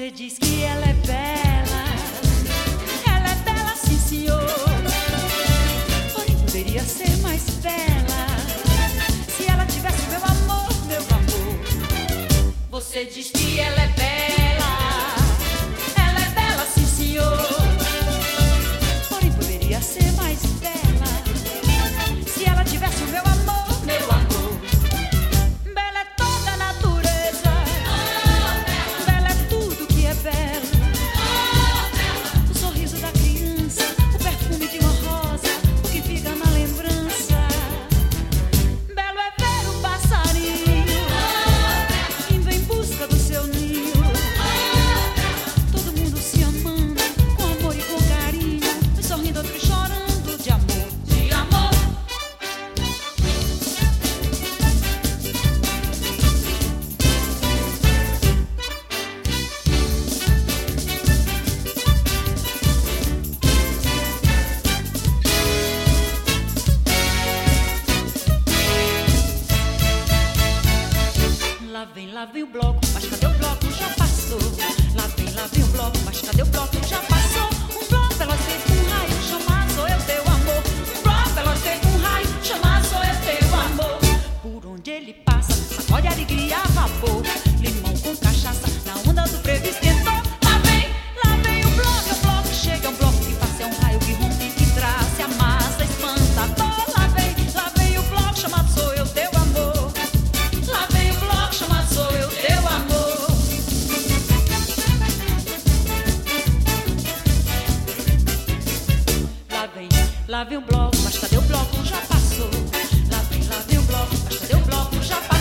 Você diz que ela é bela. Ela é bela, sim, senhor. Porém, poderia ser mais bela se ela tivesse meu amor, meu amor. Você diz que ela é bela. Ela é bela, sim, senhor. Porém, poderia ser mais bela se ela tivesse o meu amor, meu amor. Bela é toda a natureza. Bela é tudo que é belo. O sorriso da criança, o perfume de uma rosa, o que fica na lembrança. Belo é ver o passarinho indo em busca do seu ninho. Todo mundo se amando, com amor e com carinho, uns sorrindo, outros chorando de amor, de amor. Lá vem o bloco, mas cadê o bloco? Já passou. Lá vem o bloco, mas cadê o bloco? Já passou. Um bloco veloz feito um raio, chamar sou eu teu amor. Um bloco veloz feito um raio, chamar sou eu teu amor. Por onde ele passa, sacode alegria, vapor. Limão com cachaça, na onda do frevo esquentou. Lá vem o bloco que chega. É um bloco que passa, é um raio que rompe, que traça, amassa, espanta a dor. Lá vem o bloco, chamado sou eu teu amor. Lá vem o bloco, chamado sou eu teu amor. Lá vem o bloco, mas cadê o bloco? Já passou. Lá vem o bloco, mas cadê o bloco? Já passou.